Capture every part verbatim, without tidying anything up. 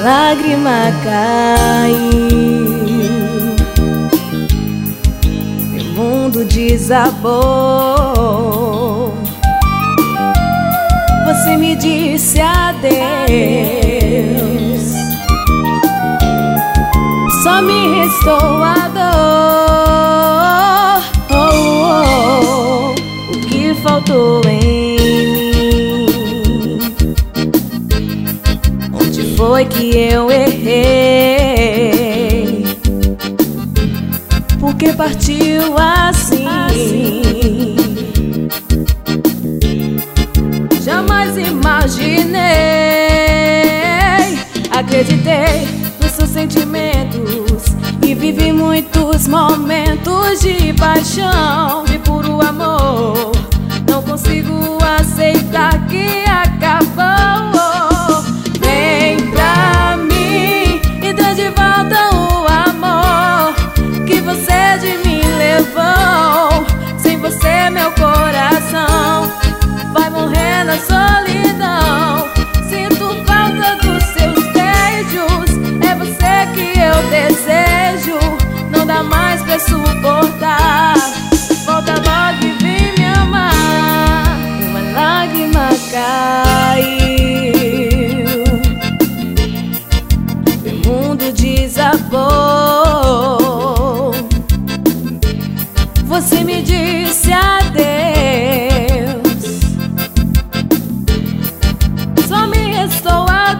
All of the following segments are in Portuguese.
lágrima caiu, meu mundo desabou. Você me disse adeus, só me restou a dor. Oh, oh, oh, o que faltou em foi que eu errei? Porque partiu assim? Jamais imaginei, acreditei nos seus sentimentos e vivi muitos momentos de paixão, de puro amor. Não consigo aceitar que acabou. Sem você meu coração vai morrer na solidão. Sinto falta dos seus beijos, é você que eu desejo. Não dá mais pra suportar, volta logo e vem me amar. Uma lágrima caiu, meu mundo desabou. Você me disse adeus, só me restou a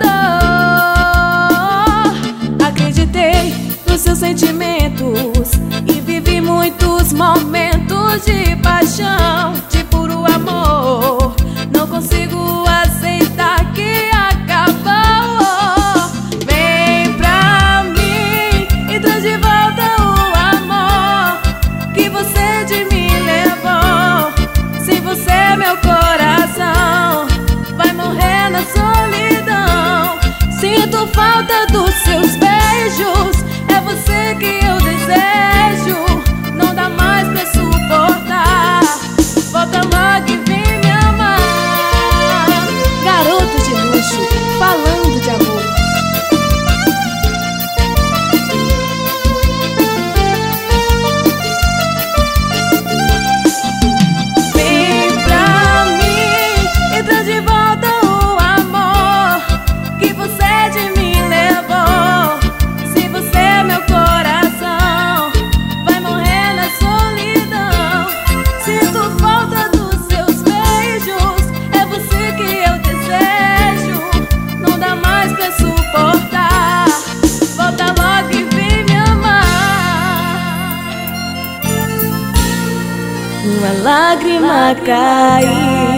dor. Acreditei nos seus sentimentos e vivi muitos momentos de paixão, de puro amor. Não consigo aceitar que acabou. Vem pra mim e traz de volta o amor que você de mim levou. Sem você meu coração vai morrer na solidão. Sinto falta dos seus beijos, é você que eu desejo. Não dá mais pra suportar, volta logo e vem me amar. Garoto de luxo, falando de amor. Uma lágrima caiu,